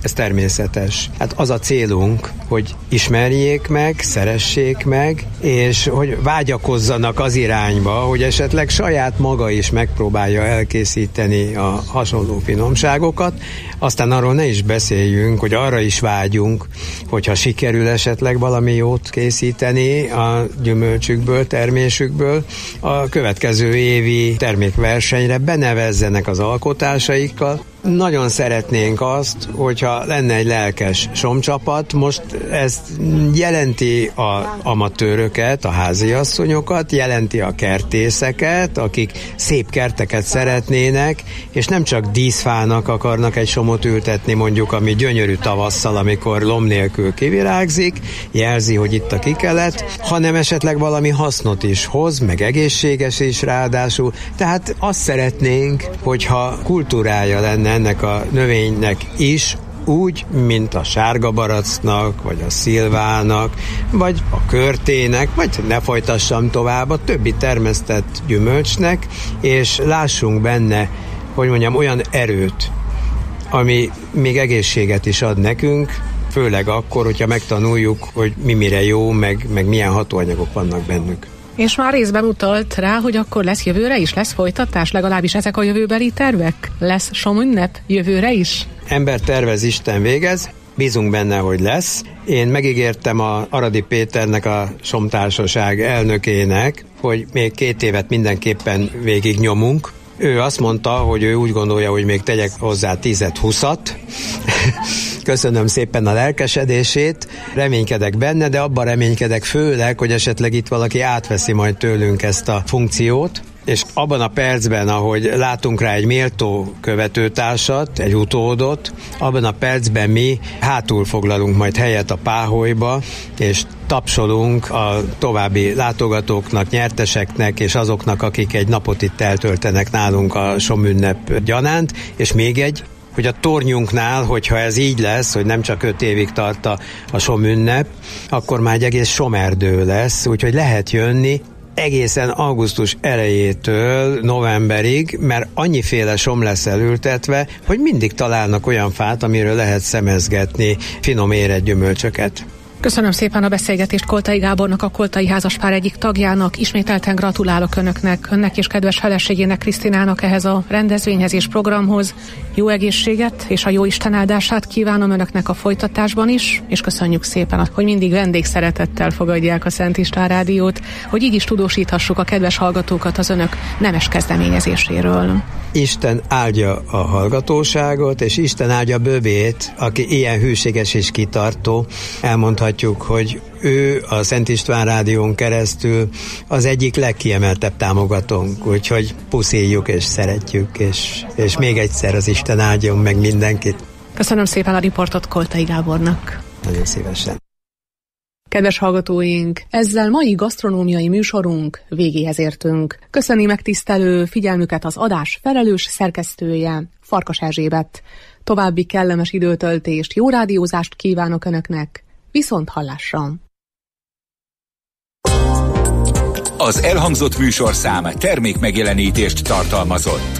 ez természetes. Hát az a célunk, hogy ismerjék meg, szeressék meg, és hogy vágyakozzanak az irányba, hogy esetleg saját maga is megpróbálja elkészíteni a hasonló finomságokat. Aztán arról ne is beszéljünk, hogy arra is vágyunk, hogyha sikerül esetleg valami jót készíteni a gyümölcsükből, termésükből, a következő évi termékversenyre benevezzenek az alkotásaikkal. Nagyon szeretnénk azt, hogyha lenne egy lelkes somcsapat. Most ez jelenti a amatőröket, a háziasszonyokat, jelenti a kertészeket, akik szép kerteket szeretnének, és nem csak díszfának akarnak egy somot ültetni, mondjuk, ami gyönyörű tavasszal, amikor lom nélkül kivirágzik, jelzi, hogy itt a kikelet, hanem esetleg valami hasznot is hoz, meg egészséges is ráadásul. Tehát azt szeretnénk, hogyha kultúrája lenne ennek a növénynek is, úgy, mint a sárga baracnak, vagy a szilvának, vagy a körtének, vagy ne folytassam tovább, a többi termesztett gyümölcsnek, és lássunk benne, hogy mondjam, olyan erőt, ami még egészséget is ad nekünk, főleg akkor, hogyha megtanuljuk, hogy mi mire jó, meg, meg milyen hatóanyagok vannak bennük. És már részben utalt rá, hogy akkor lesz jövőre is, lesz folytatás, legalábbis ezek a jövőbeli tervek? Lesz somünnep jövőre is? Ember tervez, Isten végez, bízunk benne, hogy lesz. Én megígértem a Aradi Péternek, a Somtársaság elnökének, hogy még két évet mindenképpen végig nyomunk. Ő azt mondta, hogy ő úgy gondolja, hogy még tegyek hozzá tízet-húszat. Köszönöm szépen a lelkesedését, reménykedek benne, de abban reménykedek főleg, hogy esetleg itt valaki átveszi majd tőlünk ezt a funkciót, és abban a percben, ahogy látunk rá egy méltó követőtársat, egy utódot, abban a percben mi hátul foglalunk majd helyet a páholyba, és tapsolunk a további látogatóknak, nyerteseknek, és azoknak, akik egy napot itt eltöltenek nálunk a somünnep gyanánt, és még egy, hogy a tornyunknál, hogyha ez így lesz, hogy nem csak öt évig tart a, a somünnep, akkor már egy egész somerdő lesz, úgyhogy lehet jönni egészen augusztus elejétől novemberig, mert annyiféle som lesz elültetve, hogy mindig találnak olyan fát, amiről lehet szemezgetni finom érett gyümölcsöket. Köszönöm szépen a beszélgetést Koltai Gábornak, a Koltai házaspár egyik tagjának. Ismételten gratulálok önöknek, önnek és kedves feleségének, Krisztinának ehhez a rendezvényhez és programhoz. Jó egészséget és a jó Isten áldását kívánom önöknek a folytatásban is, és köszönjük szépen, hogy mindig vendégszeretettel fogadják a Szent István Rádiót, hogy így is tudósíthassuk a kedves hallgatókat az önök nemes kezdeményezéséről. Isten áldja a hallgatóságot, és Isten áldja Böbét, aki ilyen hűséges és kitartó. Elmondhatjuk, hogy ő a Szent István Rádión keresztül az egyik legkiemeltebb támogatónk, úgyhogy puszíjuk és szeretjük, és, és még egyszer az Isten áldjon meg mindenkit. Köszönöm szépen a riportot Koltai Gábornak. Nagyon szívesen. Kedves hallgatóink, ezzel mai gasztronómiai műsorunk végéhez értünk. Köszöni megtisztelő figyelmüket az adás felelős szerkesztője, Farkas Erzsébet. További kellemes időtöltést, jó rádiózást kívánok önöknek, viszont hallásra! Az elhangzott műsorszám termékmegjelenítést tartalmazott.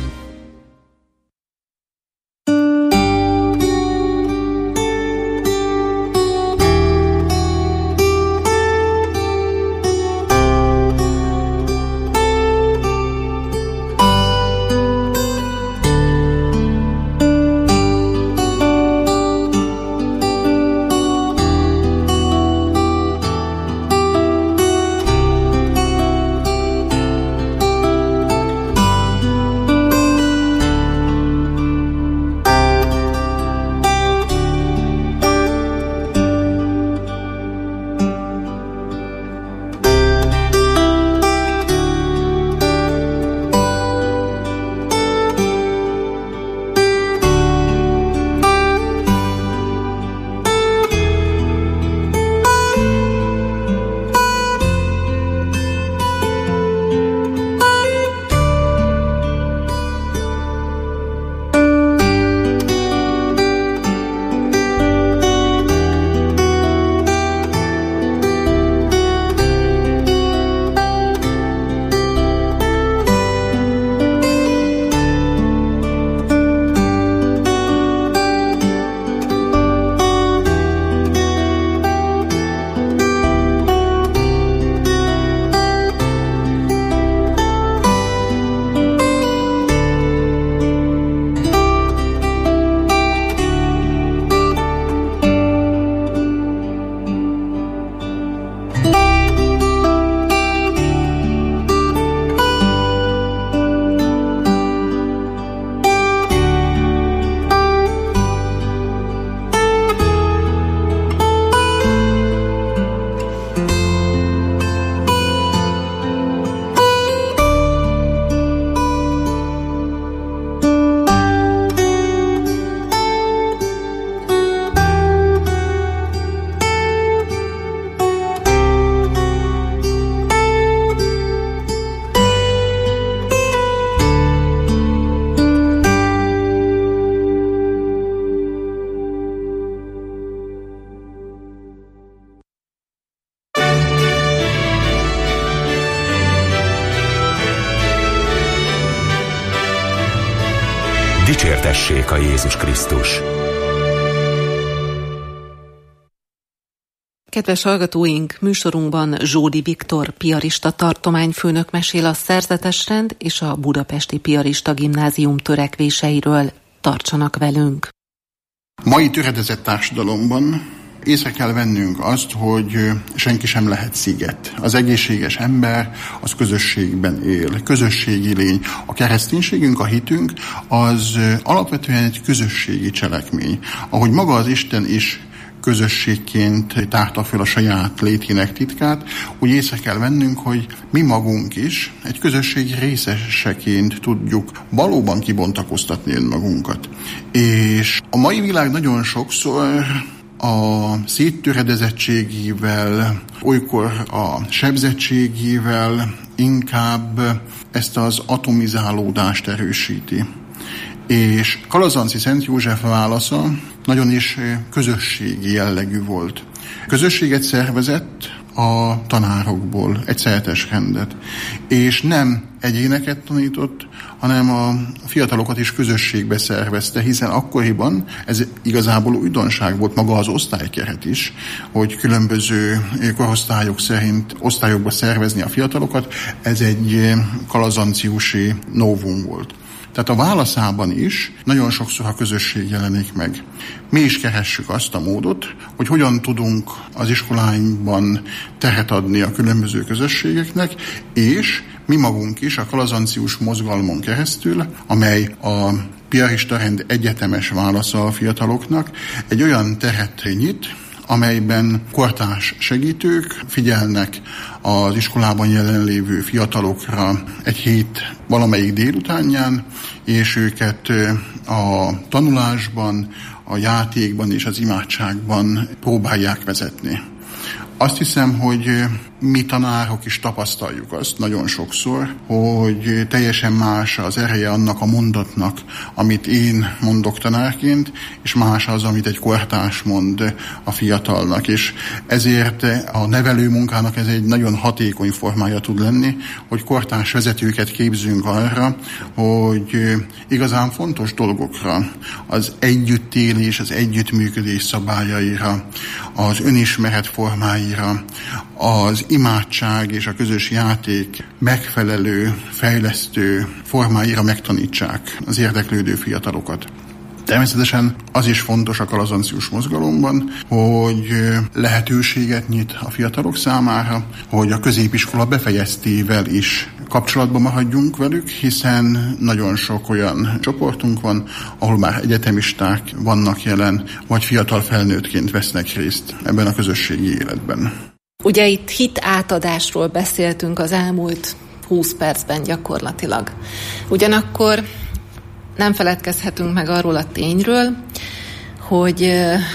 Hirdessék a Jézus Krisztus. Kedves hallgatóink, műsorunkban Zsódi Viktor piarista tartományfőnök mesél a szerzetesrend és a Budapesti Piarista Gimnázium törekvéseiről. Tartsanak velünk! Mai töredezett társadalomban észre kell vennünk azt, hogy senki sem lehet sziget. Az egészséges ember az közösségben él, közösségi lény. A kereszténységünk, a hitünk az alapvetően egy közösségi cselekmény. Ahogy maga az Isten is közösségként tárta fel a saját létének titkát, úgy észre kell vennünk, hogy mi magunk is egy közösség részeseként tudjuk valóban kibontakoztatni önmagunkat. És a mai világ nagyon sokszor a széttöredezettségével, olykor a sebzettségével inkább ezt az atomizálódást erősíti. És Kalazanci Szent József válasza nagyon is közösségi jellegű volt. Közösséget szervezett a tanárokból, egy szerzetesrendet, és nem egyéneket tanított, hanem a fiatalokat is közösségbe szervezte, hiszen akkoriban ez igazából újdonság volt, maga az osztálykeret is, hogy különböző korosztályok szerint osztályokba szervezni a fiatalokat, ez egy kalazanciusi novum volt. Tehát a válaszában is nagyon sokszor a közösség jelenik meg. Mi is keressük azt a módot, hogy hogyan tudunk az iskoláinkban teret adni a különböző közösségeknek, és mi magunk is a kalazancius mozgalmon keresztül, amely a piarista rend egyetemes válasza a fiataloknak, egy olyan teret nyit, amelyben kortárs segítők figyelnek az iskolában jelenlévő fiatalokra egy hét valamelyik délutánján, és őket a tanulásban, a játékban és az imádságban próbálják vezetni. Azt hiszem, hogy mi tanárok is tapasztaljuk azt nagyon sokszor, hogy teljesen más az ereje annak a mondatnak, amit én mondok tanárként, és más az, amit egy kortárs mond a fiatalnak. És ezért a nevelő munkának ez egy nagyon hatékony formája tud lenni, hogy kortárs vezetőket képzünk arra, hogy igazán fontos dolgokra, az együttélés, az együttműködés szabályaira, az önismeret formáira, az imádság és a közös játék megfelelő, fejlesztő formáira megtanítsák az érdeklődő fiatalokat. Természetesen az is fontos a kalazancius mozgalomban, hogy lehetőséget nyit a fiatalok számára, hogy a középiskola befejeztével is kapcsolatban maradjunk velük, hiszen nagyon sok olyan csoportunk van, ahol már egyetemisták vannak jelen, vagy fiatal felnőttként vesznek részt ebben a közösségi életben. Ugye itt hit átadásról beszéltünk az elmúlt húsz percben gyakorlatilag. Ugyanakkor nem feledkezhetünk meg arról a tényről, hogy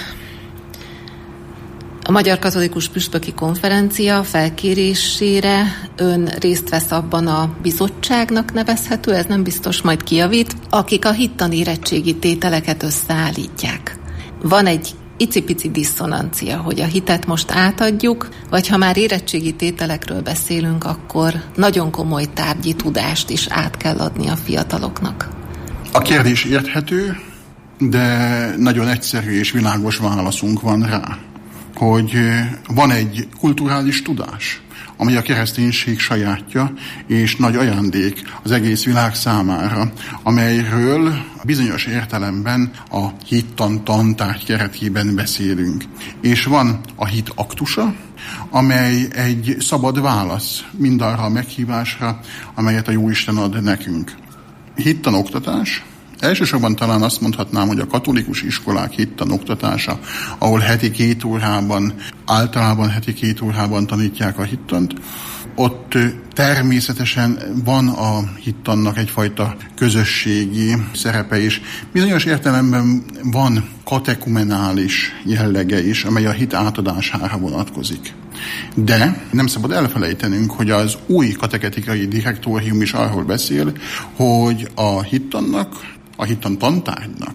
a Magyar Katolikus Püspöki Konferencia felkérésére ön részt vesz abban a bizottságnak nevezhető, ez nem biztos, majd kijavít, akik a hittani érettségi tételeket összeállítják. Van egy icipici diszonancia, hogy a hitet most átadjuk, vagy ha már érettségi tételekről beszélünk, akkor nagyon komoly tárgyi tudást is át kell adni a fiataloknak. A kérdés érthető, de nagyon egyszerű és világos válaszunk van rá, hogy van egy kulturális tudás, amely a kereszténység sajátja, és nagy ajándék az egész világ számára, amelyről bizonyos értelemben a hittan tantárgy keretében beszélünk. És van a hit aktusa, amely egy szabad válasz mindarra a meghívásra, amelyet a Jóisten ad nekünk. Hittan oktatás. Elsősorban talán azt mondhatnám, hogy a katolikus iskolák hittan oktatása, ahol heti két órában, általában heti két órában tanítják a hittant, ott természetesen van a hittannak egyfajta közösségi szerepe is. Bizonyos értelemben van katekumenális jellege is, amely a hit átadására vonatkozik. De nem szabad elfelejtenünk, hogy az új kateketikai direktórium is arról beszél, hogy a hittannak, a hittan tantárgynak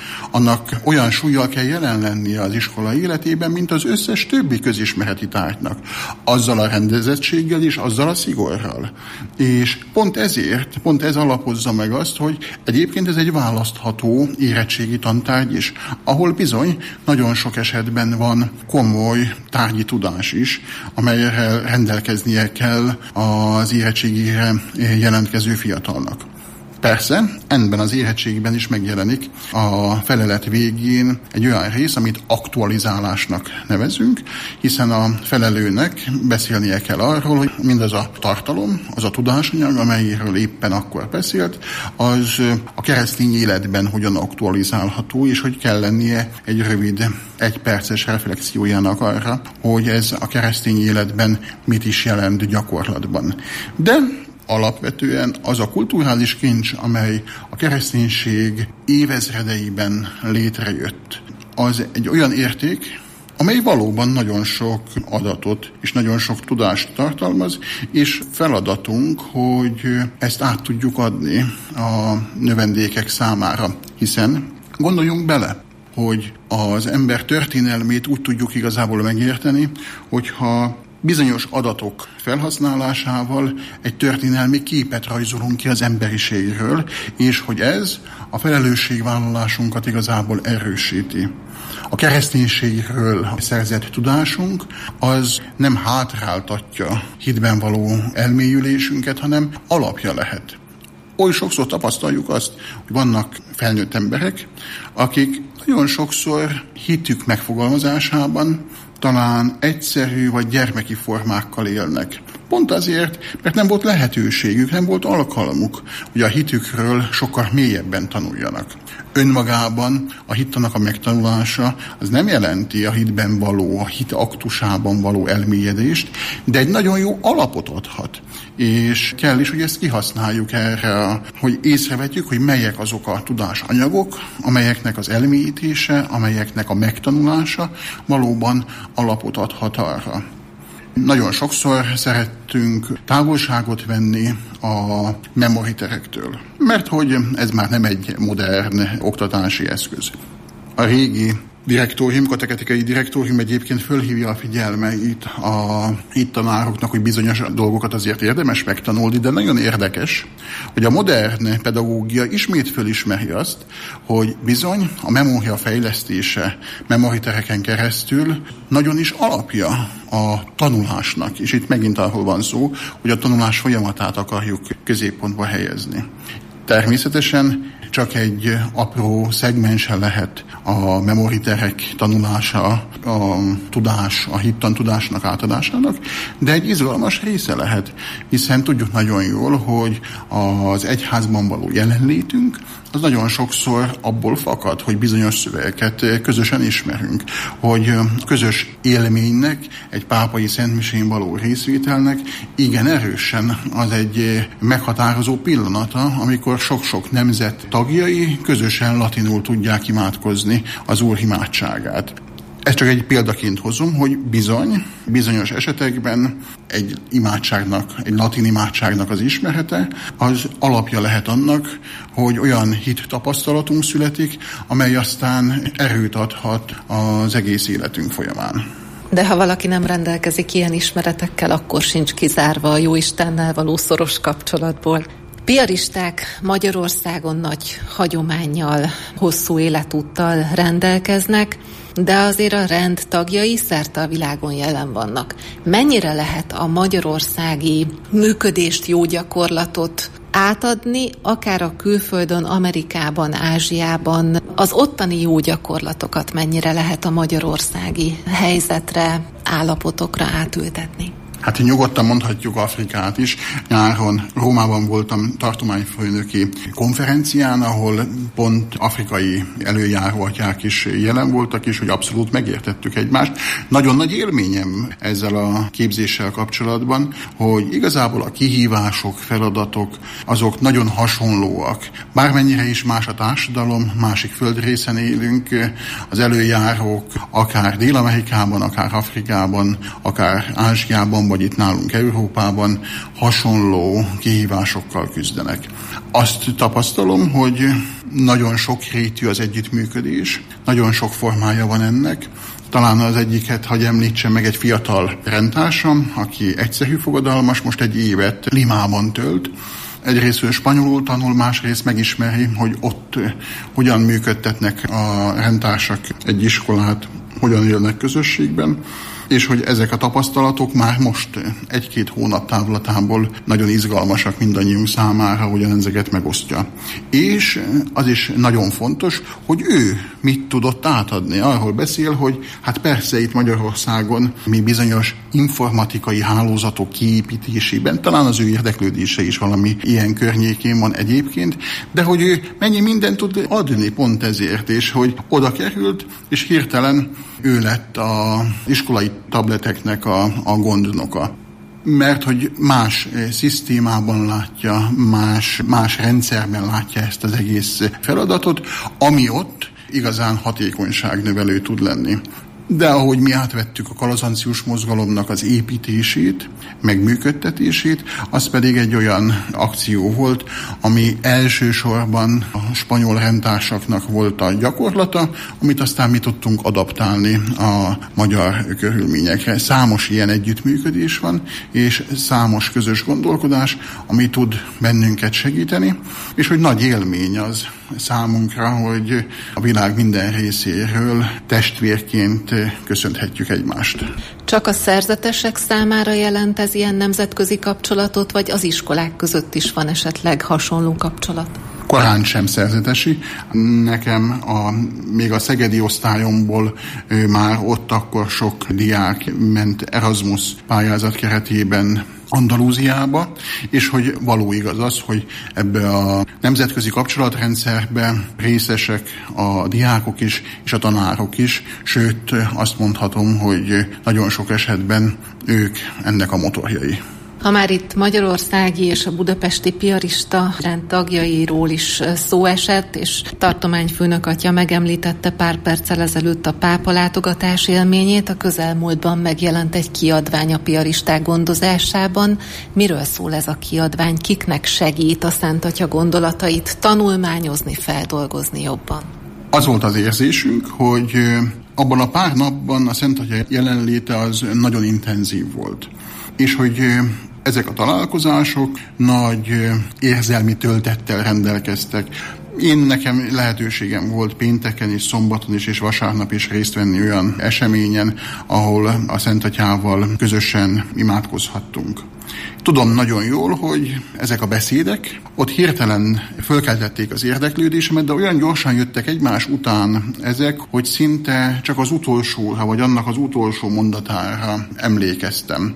annak olyan súllyal kell jelen lennie az iskola életében, mint az összes többi közismereti tárgynak. Azzal a rendezettséggel és azzal a szigorral. És pont ezért, pont ez alapozza meg azt, hogy egyébként ez egy választható érettségi tantárgy is, ahol bizony nagyon sok esetben van komoly tárgyi tudás is, amelyre rendelkeznie kell az érettségire jelentkező fiatalnak. Persze, ebben az érettségben is megjelenik a felelet végén egy olyan rész, amit aktualizálásnak nevezünk, hiszen a felelőnek beszélnie kell arról, hogy mindaz a tartalom, az a tudásanyag, amelyről éppen akkor beszélt, az a keresztény életben hogyan aktualizálható, és hogy kell lennie egy rövid, egyperces reflexiójának arra, hogy ez a keresztény életben mit is jelent gyakorlatban. De alapvetően az a kulturális kincs, amely a kereszténység évezredeiben létrejött, az egy olyan érték, amely valóban nagyon sok adatot és nagyon sok tudást tartalmaz, és feladatunk, hogy ezt át tudjuk adni a növendékek számára, hiszen gondoljunk bele, hogy az ember történelmét úgy tudjuk igazából megérteni, hogyha bizonyos adatok felhasználásával egy történelmi képet rajzolunk ki az emberiségről, és hogy ez a felelősségvállalásunkat igazából erősíti. A kereszténységről szerzett tudásunk az nem hátráltatja hitben való elmélyülésünket, hanem alapja lehet. Oly sokszor tapasztaljuk azt, hogy vannak felnőtt emberek, akik nagyon sokszor hitük megfogalmazásában talán egyszerű vagy gyermeki formákkal élnek. Pont azért, mert nem volt lehetőségük, nem volt alkalmuk, hogy a hitükről sokkal mélyebben tanuljanak. Önmagában a hittannak a megtanulása az nem jelenti a hitben való, a hit aktusában való elmélyedést, de egy nagyon jó alapot adhat. És kell is, hogy ezt kihasználjuk erre, hogy észrevetjük, hogy melyek azok a tudásanyagok, amelyeknek az elmélyítése, amelyeknek a megtanulása valóban alapot adhat arra. Nagyon sokszor szerettünk távolságot venni a memoriterektől, mert hogy ez már nem egy modern oktatási eszköz. A régi direktórium, kateketikai direktórium egyébként fölhívja a figyelmeit a hittanároknak, hogy bizonyos dolgokat azért érdemes megtanulni, de nagyon érdekes, hogy a modern pedagógia ismét fölismeri azt, hogy bizony a memória fejlesztése memoritereken keresztül nagyon is alapja a tanulásnak, és itt megint arról van szó, hogy a tanulás folyamatát akarjuk középpontba helyezni. Természetesen csak egy apró szegmense lehet a memoriterek tanulása, a tudás, a hittantudásnak átadásának, de egy izgalmas része lehet, hiszen tudjuk nagyon jól, hogy az egyházban való jelenlétünk az nagyon sokszor abból fakad, hogy bizonyos szövegeket közösen ismerünk, hogy közös élménynek, egy pápai szentmisén való részvételnek igen erősen az egy meghatározó pillanata, amikor sok-sok nemzet tagjai közösen latinul tudják imádkozni az Úr imádságát. Ezt csak egy példaként hozom, hogy bizony, bizonyos esetekben egy imádságnak, egy latin imádságnak az ismerete, az alapja lehet annak, hogy olyan hit tapasztalatunk születik, amely aztán erőt adhat az egész életünk folyamán. De ha valaki nem rendelkezik ilyen ismeretekkel, akkor sincs kizárva a Jóistennel való szoros kapcsolatból. Piaristák Magyarországon nagy hagyománnyal, hosszú életúttal rendelkeznek, de azért a rend tagjai szerte a világon jelen vannak. Mennyire lehet a magyarországi működést, jó gyakorlatot átadni, akár a külföldön, Amerikában, Ázsiában, az ottani jó gyakorlatokat mennyire lehet a magyarországi helyzetre, állapotokra átültetni? Hát nyugodtan mondhatjuk Afrikát is. Nyáron Rómában voltam tartományfőnöki konferencián, ahol pont afrikai előjáróatyák is jelen voltak, és hogy abszolút megértettük egymást. Nagyon nagy élményem ezzel a képzéssel kapcsolatban, hogy igazából a kihívások, feladatok, azok nagyon hasonlóak. Bármennyire is más a társadalom, másik földrészen élünk, az előjárók akár Dél-Amerikában, akár Afrikában, akár Ázsiában világban, vagy itt nálunk Európában hasonló kihívásokkal küzdenek. Azt tapasztalom, hogy nagyon sokrétű az együttműködés, nagyon sok formája van ennek. Talán az egyiket, hagy említsem meg, egy fiatal rendtársam, aki egyszerű fogadalmas, most egy évet Limában tölt. Egyrészt spanyolul tanul, másrészt megismeri, hogy ott hogyan működtetnek a rendtársak egy iskolát, hogyan élnek közösségben, és hogy ezek a tapasztalatok már most egy-két hónap távlatából nagyon izgalmasak mindannyiunk számára, hogyan ezeket megosztja. És az is nagyon fontos, hogy ő mit tudott átadni. Arról beszél, hogy hát persze itt Magyarországon mi bizonyos informatikai hálózatok kiépítésében, talán az ő érdeklődése is valami ilyen környékén van egyébként, de hogy ő mennyi mindent tud adni pont ezért, és hogy oda került, és hirtelen ő lett az iskolai tableteknek a, a gondnoka. Mert hogy más szisztémában látja, más, más rendszerben látja ezt az egész feladatot, ami ott igazán hatékonyságnövelő tud lenni. De ahogy mi átvettük a kalazancius mozgalomnak az építését, meg működtetését, az pedig egy olyan akció volt, ami elsősorban a spanyol rendtársaknak volt a gyakorlata, amit aztán mi tudtunk adaptálni a magyar körülményekre. Számos ilyen együttműködés van, és számos közös gondolkodás, ami tud bennünket segíteni, és hogy nagy élmény az számunkra, hogy a világ minden részéről testvérként köszönhetjük egymást. Csak a szerzetesek számára jelent ez ilyen nemzetközi kapcsolatot, vagy az iskolák között is van esetleg hasonló kapcsolat? Korán sem szerzetesi. Nekem a, még a szegedi osztályomból már ott akkor sok diák ment Erasmus pályázat keretében Andalúziába, és hogy való igaz az, hogy ebbe a nemzetközi kapcsolatrendszerbe részesek a diákok is, és a tanárok is, sőt azt mondhatom, hogy nagyon sok esetben ők ennek a motorjai. Ha már itt magyarországi és a budapesti piarista rend tagjairól is szó esett, és tartományfőnök atya megemlítette pár perccel ezelőtt a pápa látogatás élményét, a közelmúltban megjelent egy kiadvány a piaristák gondozásában. Miről szól ez a kiadvány? Kiknek segít a Szent Atya gondolatait tanulmányozni, feldolgozni jobban? Az volt az érzésünk, hogy abban a pár napban a Szent Atya jelenléte az nagyon intenzív volt. És hogy ezek a találkozások nagy érzelmi töltettel rendelkeztek. Én nekem lehetőségem volt pénteken és szombaton is és vasárnap is részt venni olyan eseményen, ahol a Szent Atyával közösen imádkozhattunk. Tudom nagyon jól, hogy ezek a beszédek ott hirtelen fölkeltették az érdeklődésemet, de olyan gyorsan jöttek egymás után ezek, hogy szinte csak az utolsóra, vagy annak az utolsó mondatára emlékeztem.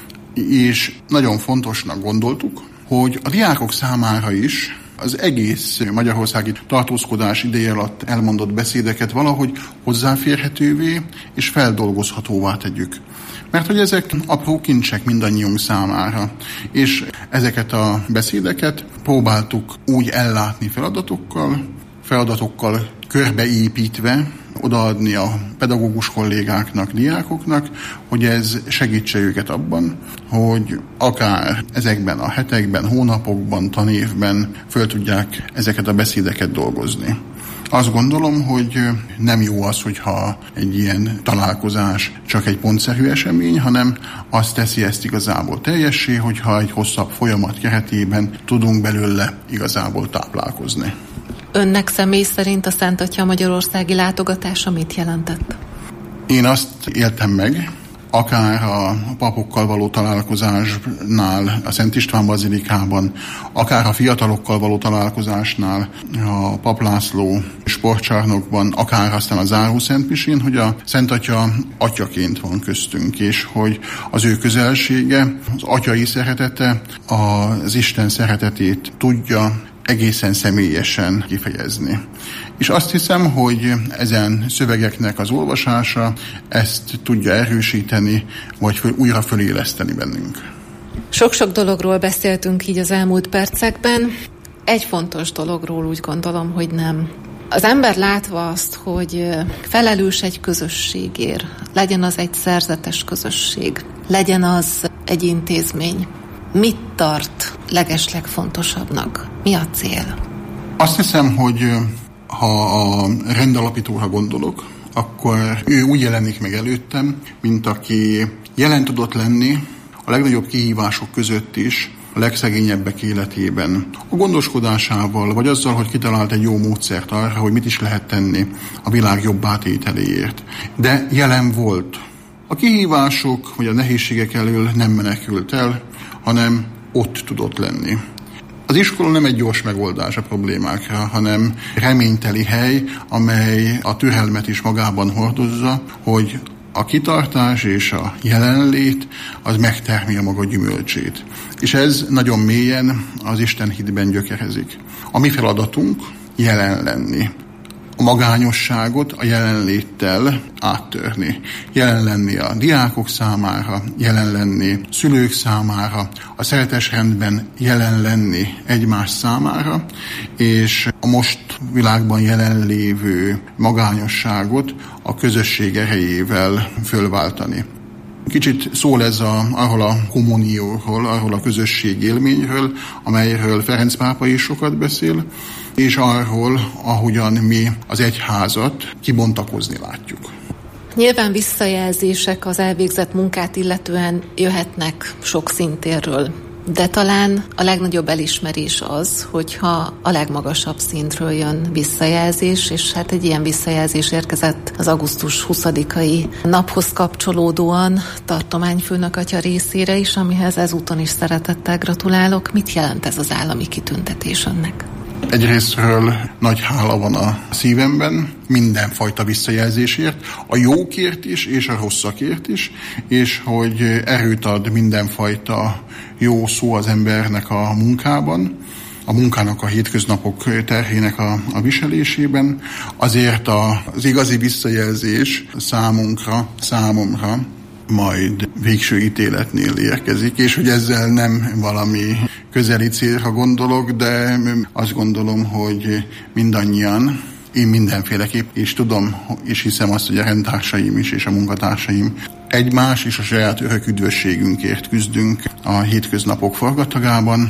És nagyon fontosnak gondoltuk, hogy a diákok számára is az egész magyarországi tartózkodás ideje alatt elmondott beszédeket valahogy hozzáférhetővé és feldolgozhatóvá tegyük. Mert hogy ezek apró kincsek mindannyiunk számára, és ezeket a beszédeket próbáltuk úgy ellátni feladatokkal, feladatokkal körbeépítve, odaadni a pedagógus kollégáknak, diákoknak, hogy ez segítse őket abban, hogy akár ezekben a hetekben, hónapokban, tanévben föl tudják ezeket a beszédeket dolgozni. Azt gondolom, hogy nem jó az, hogyha egy ilyen találkozás csak egy pontszerű esemény, hanem azt teszi ezt igazából teljessé, hogyha egy hosszabb folyamat keretében tudunk belőle igazából táplálkozni. Önnek személy szerint a Szent Atya magyarországi látogatása mit jelentett? Én azt éltem meg, akár a papokkal való találkozásnál, a Szent István bazilikában, akár a fiatalokkal való találkozásnál, a Pap László sportcsarnokban, akár aztán a záró szentmisén, hogy a Szent Atya atyaként van köztünk, és hogy az ő közelsége, az atyai szeretete, az Isten szeretetét tudja egészen személyesen kifejezni. És azt hiszem, hogy ezen szövegeknek az olvasása ezt tudja erősíteni, vagy föl, újra föléleszteni bennünk. Sok-sok dologról beszéltünk így az elmúlt percekben. Egy fontos dologról úgy gondolom, hogy nem. Az ember látva azt, hogy felelős egy közösségért, legyen az egy szerzetes közösség, legyen az egy intézmény. Mit tart legeslegfontosabbnak? Mi a cél? Azt hiszem, hogy ha a rendalapítóra gondolok, akkor ő úgy jelenik meg előttem, mint aki jelen tudott lenni a legnagyobb kihívások között is, a legszegényebbek életében. A gondoskodásával, vagy azzal, hogy kitalált egy jó módszert arra, hogy mit is lehet tenni a világ jobb átételéért. De jelen volt. A kihívások, vagy a nehézségek elől nem menekült el, hanem ott tudott lenni. Az iskola nem egy gyors megoldás a problémákra, hanem reményteli hely, amely a türelmet is magában hordozza, hogy a kitartás és a jelenlét az megtermi a maga gyümölcsét. És ez nagyon mélyen az Isten hitben gyökerezik. A mi feladatunk jelen lenni. A magányosságot a jelenléttel áttörni. Jelen lenni a diákok számára, jelen lenni szülők számára, a szereltes rendben jelen lenni egymás számára, és a most világban jelenlévő magányosságot a közösség erejével fölváltani. Kicsit szól ez a, arról a kommunióról, arról a közösség élményről, amelyről Ferenc pápa is sokat beszél, és arról, ahogyan mi az egyházat kibontakozni látjuk. Nyilván visszajelzések az elvégzett munkát illetően jöhetnek sok szintérről, de talán a legnagyobb elismerés az, hogyha a legmagasabb szintről jön visszajelzés, és hát egy ilyen visszajelzés érkezett az augusztus huszadikai naphoz kapcsolódóan tartományfőnök atya részére is, amihez ezúton is szeretettel gratulálok. Mit jelent ez az állami kitüntetés önnek? Egyrésztről nagy hála van a szívemben, mindenfajta visszajelzésért, a jókért is, és a rosszakért is, és hogy erőt ad mindenfajta jó szó az embernek a munkában, a munkának a hétköznapok terhének a, a viselésében. Azért a, az igazi visszajelzés számunkra, számomra majd végső ítéletnél érkezik, és hogy ezzel nem valami közeli célra gondolok, de azt gondolom, hogy mindannyian, én mindenféleképp, és tudom, és hiszem azt, hogy a rendtársaim is, és a munkatársaim egymás és a saját örök üdvösségünkért küzdünk a hétköznapok forgatagában,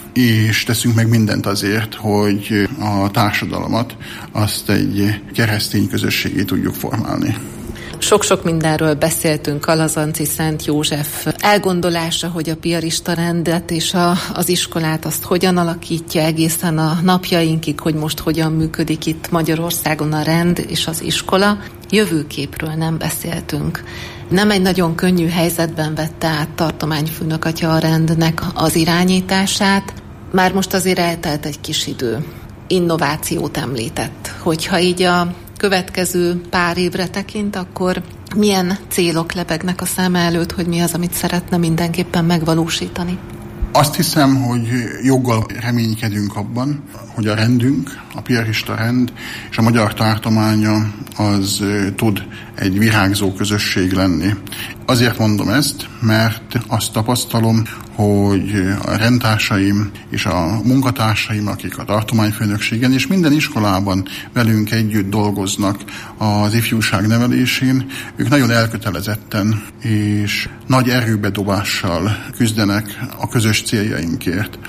és teszünk meg mindent azért, hogy a társadalmat azt egy keresztény közösségé tudjuk formálni. Sok-sok mindenről beszéltünk, Kalazanci Szent József elgondolása, hogy a piarista rendet és a, az iskolát azt hogyan alakítja egészen a napjainkig, hogy most hogyan működik itt Magyarországon a rend és az iskola. Jövőképről nem beszéltünk. Nem egy nagyon könnyű helyzetben vette át tartományfőnök atya a rendnek az irányítását. Már most azért eltelt egy kis idő. Innovációt említett. Hogyha így a következő pár évre tekint, akkor milyen célok lebegnek a száma előtt, hogy mi az, amit szeretne mindenképpen megvalósítani? Azt hiszem, hogy joggal reménykedünk abban, hogy a rendünk, a piarista rend és a magyar tartománya az tud egy virágzó közösség lenni. Azért mondom ezt, mert azt tapasztalom, hogy a rendtársaim és a munkatársaim, akik a tartományfőnökségen és minden iskolában velünk együtt dolgoznak az ifjúság nevelésén, ők nagyon elkötelezetten és nagy erőbedobással küzdenek a közös céljainkért,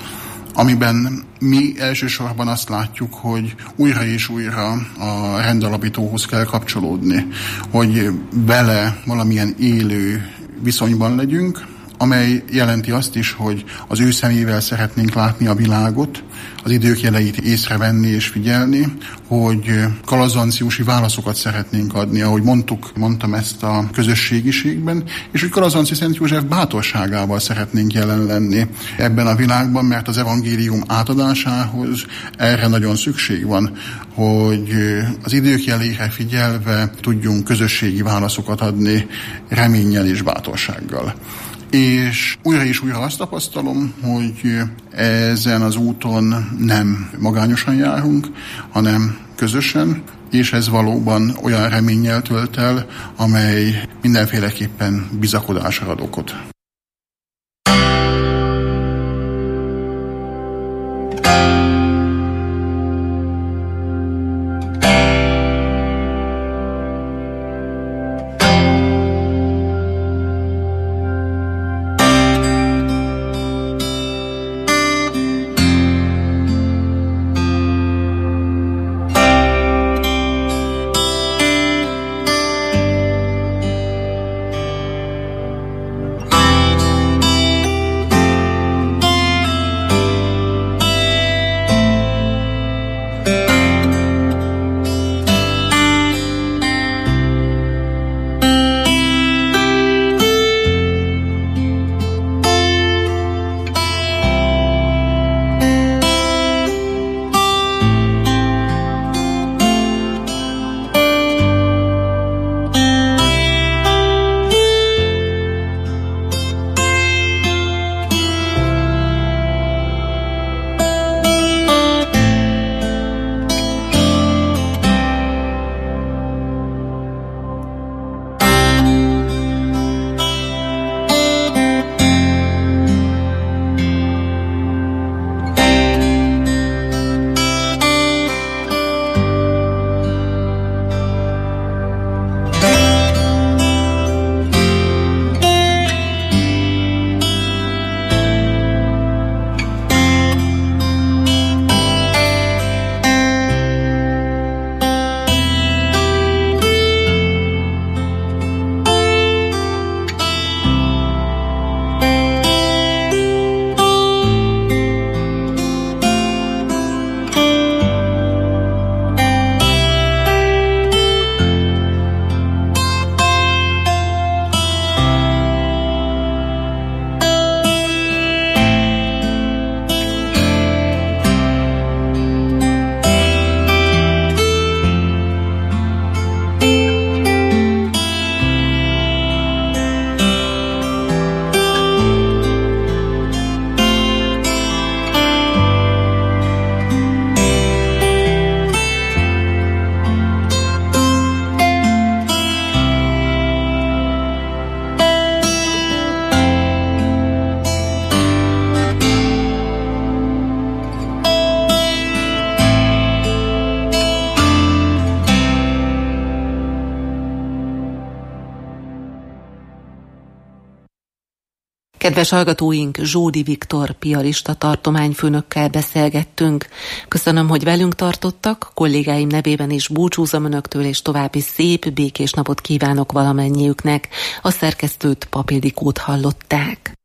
amiben mi elsősorban azt látjuk, hogy újra és újra a rendalapítóhoz kell kapcsolódni, hogy vele valamilyen élő viszonyban legyünk, amely jelenti azt is, hogy az ő szemével szeretnénk látni a világot, az idők jeleit észrevenni és figyelni, hogy kalazanciusi válaszokat szeretnénk adni, ahogy mondtuk, mondtam ezt a közösségiségben, és hogy Kalazanci Szent József bátorságával szeretnénk jelen lenni ebben a világban, mert az evangélium átadásához erre nagyon szükség van, hogy az idők jelére figyelve tudjunk közösségi válaszokat adni reménnyel és bátorsággal. És újra és újra azt tapasztalom, hogy ezen az úton nem magányosan járunk, hanem közösen, és ez valóban olyan reménnyel tölt el, amely mindenféleképpen bizakodásra ad okot. Kedves hallgatóink, Zsódi Viktor piarista tartományfőnökkel beszélgettünk. Köszönöm, hogy velünk tartottak, kollégáim nevében is búcsúzom önöktől, és további szép, békés napot kívánok valamennyiüknek. A szerkesztőt, Papildikót hallották.